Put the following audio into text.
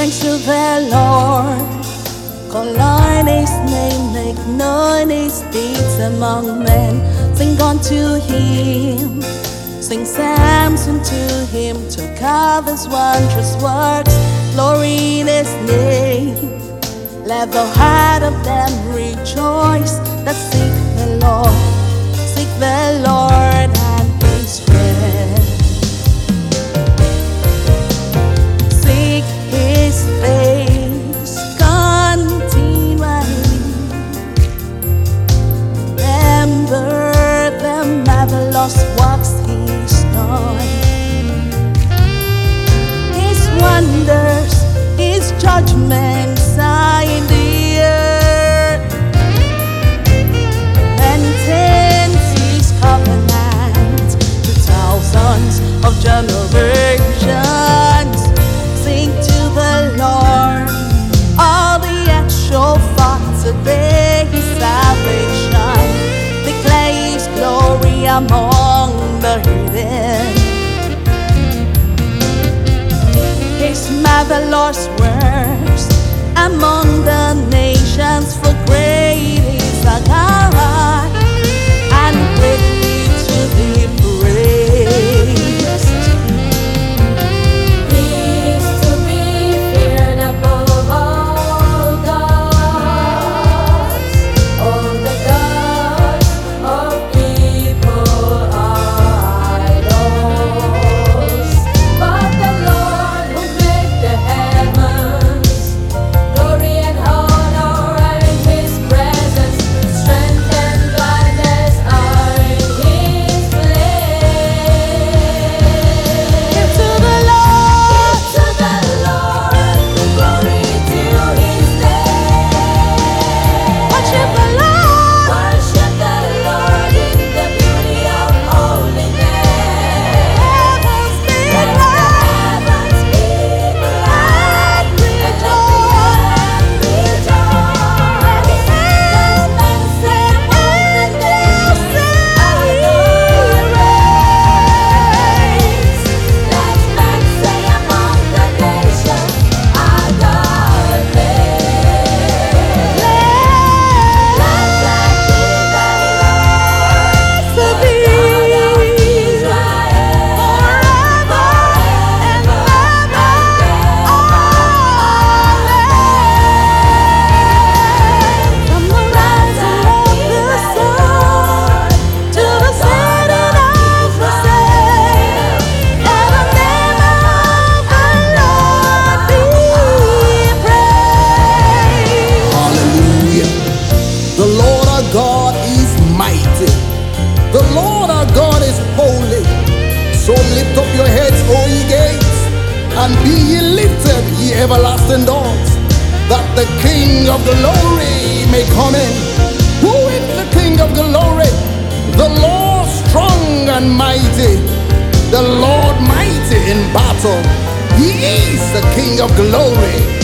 thanks to the Lord. Call on His name, make known His deeds among men. Sing unto Him, sing psalms unto Him. Talk of His wondrous works, glory in His name. Let the heart of them rejoice that seek the Lord. Seek the Lord and His strength. Seek His face continually. Remember the marvelous works He's done, His wonders, His judgments are in the earth. Maintains His covenant to thousands of generations. Sing to the Lord, all the earth show forth today His salvation. Declare His glory among the heathen, His marvelous works among the nations. For great is our God, and greatly to be praised. He is to be feared above all gods. All the gods of people are idols, but the Lord who made the heavens, glory and honor are in His presence. Strength and gladness are in His place. Give to the Lord, To the Lord, glory to His name. worship the Lord. Worship the Lord in the beauty of holiness. Heavens be Let the glad, heavens be glad, and let the earth rejoice. Let men say among the nations, our God reigns. Let men say among the nations, our God reigns. Let that be the Lord, to be God of Israel, forever and ever. Amen. From the rising of the sun to the setting of the same, let the name of the Lord be praised. Hallelujah. The Lord our God is mighty. The Lord our God is holy. So lift up your heads, O ye gates, and be ye lifted, ye everlasting doors, that the King of glory may come in. Who is the King of glory? The Lord strong and mighty, the Lord mighty in battle. He is the King of glory.